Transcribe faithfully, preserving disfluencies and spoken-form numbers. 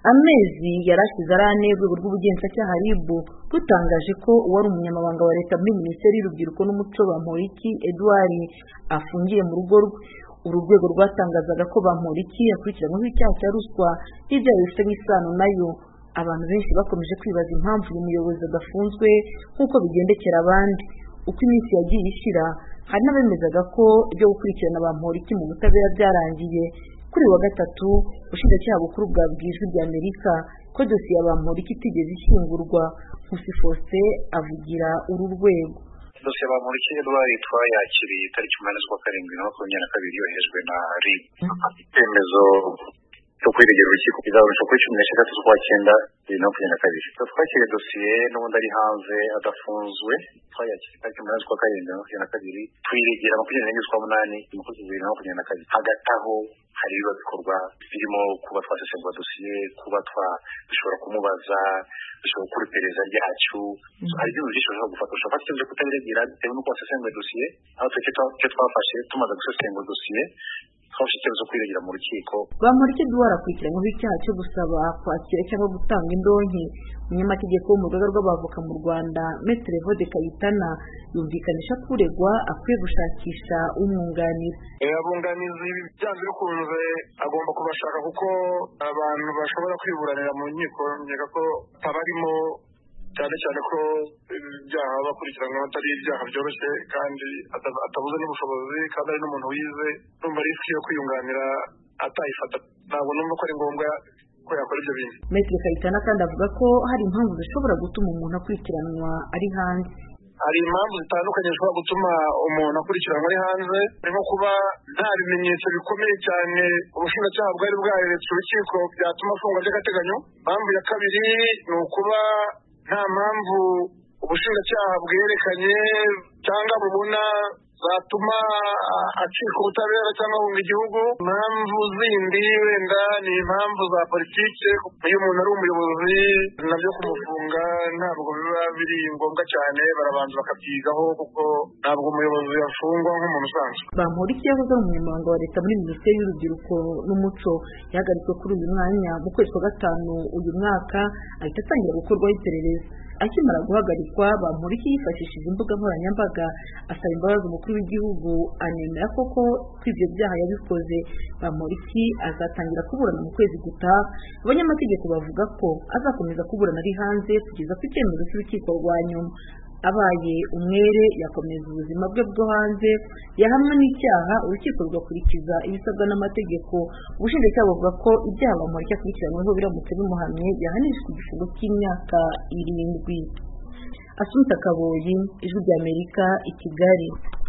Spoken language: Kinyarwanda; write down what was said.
amezi yarashize arane urwego rw'ubugenzacyaha R I B rutangaje ko uwari umunyamabanga wa leta muri minisiteri y'urubyiruko n'umuco Bamporiki Edouard afungiye mu rugo rwe. Uru rwego rwatangazaga ko Bamporiki yakurikiranyweho icyaha cya ruswa n'ibyaha bifitanye isano nayo. Abantu benshi bakomeje kwibaza impamvu uyu muyobozi adafunzwe nk'uko bigendekera abandi. Uko iminsi yagiye ishira, hari n'abemezaga ko ibyo gukurikirana Bamporiki mu butabera byarangiye. Kuri wa gatatu, ubushinjacyaha bukuru bwabwiye Ijwi ry'Amerika ko dosiye ya Bamporiki itigeze ishyingurwa. Nkusi Faustin avugira uru rwego. Dosiye ya Bamporiki Edouard twayakiriye itariki umunani z'ukwa karindwi na makumyabiri na kabiri yoherejwe na R I B. Icyemezo cyo kwiregera urukiko kizarushwa kuri cumi n'esheshatu z'ukwa cyenda bibiri na makumyabiri na kabiri. Twakiriye dosiye n'ubundi ari hanze adafunzwe, twayakiriye itariki umunani z'ukwa karindwi na makumyabiri na kabiri, twiregera makumyabiri n'enye z'ukwa munani bibiri na makumyabiri na kabiri. Hagati aho hari ibiba bikorwa birimo kuba twasesengura dosiye, kuba dushobora kumubaza, dushobora gukora iperereza ryacu. Hari ibintu byinshi dushobora gufata. Ushobora gufata icyemezo kutabiregera bitewe n'uko wasesenguye dosiye, aho icyo twafashe tumaze gusesengura dosiye twafashe icyemezo kwiregera mu rukiko. Bamporiki Edouard akurikiranyweho icyaha cyo gusaba kwakira cyangwa gutanga indonke. Umunyamategeko wo mu rugaga rw'abavoka mu Rwanda Maître Evode Kayitana yumvikanisha ko uregwa akwiye gushakisha umwunganira. Abunganizi byanze bikunze agomba kubashaka kuko abantu bashobora kwiburanira mu nkiko nkeka ko tabarimo, cyane cyane ko ibyaha bakurikiranwa atari ibyaha byoroshye kandi atabuze n'ubushobozi kandi ari n'umuntu wize, numva risiki yo kwiyunganira atayifata ntabwo numva ko ari ngombwa ko yakora ibyo bintu. Maître Kayitana kandi avuga ko hari impamvu zishobora gutuma umuntu akurikiranwa ari hanze. Hari impamvu zitandukanye zishobora gutuma umuntu akurikiranwa ari hanze, harimo kuba nta bimenyetso bikomeye cyane ubushinjacyaha bwari bwareretse urukiko byatuma afungwa by'agateganyo. Impamvu ya kabiri ni ukuba nta mpamvu ubushinjacyaha bwerekanye cyangwa bubona zatuma acika ubutabera cyangwa ahunga igihugu. Impamvu zindi wenda ni impamvu za politike, iyo umuntu ari umuyobozi nabyo kumufunga ntabwo biba biri ngombwa cyane, barabanza bakabyigaho kuko ntabwo umuyobozi yafungwa nk'umuntu usanzwe. Bamporiki yahoze ari umunyamabanga wa leta muri minisiteri y'urubyiruko n'umuco, yahagaritswe kuri uyu mwanya mu kwezi kwa gatanu uyu mwaka, ahita atangira gukorwaho iperereza. Akimara guhagarikwa, Bamporiki yifashishije imbuga nkoranyambaga asaba imbabazi umukuru w'igihugu, anemera koko ko ibyo byaha yabikoze. Bamporiki azatangira kuburana mu kwezi gutaha. Abanyamategeko bavuga ko azakomeza kuburana ari hanze kugeza ku icyemezo cy'urukiko rwa nyuma. Abaye umwere yakomeza ubuzima bwe bwo hanze, yahamwa n'icyaha urukiko rugakurikiza ibisabwa n'amategeko. Ubushinjacyaha buvuga ko ibyaha Bamporiki akurikiranyweho biramutse bimuhamye yahanishwa igifungo cy'imyaka irindwi. Assumpta Kaboyi, Ijwi ry'Amerika, i Kigali.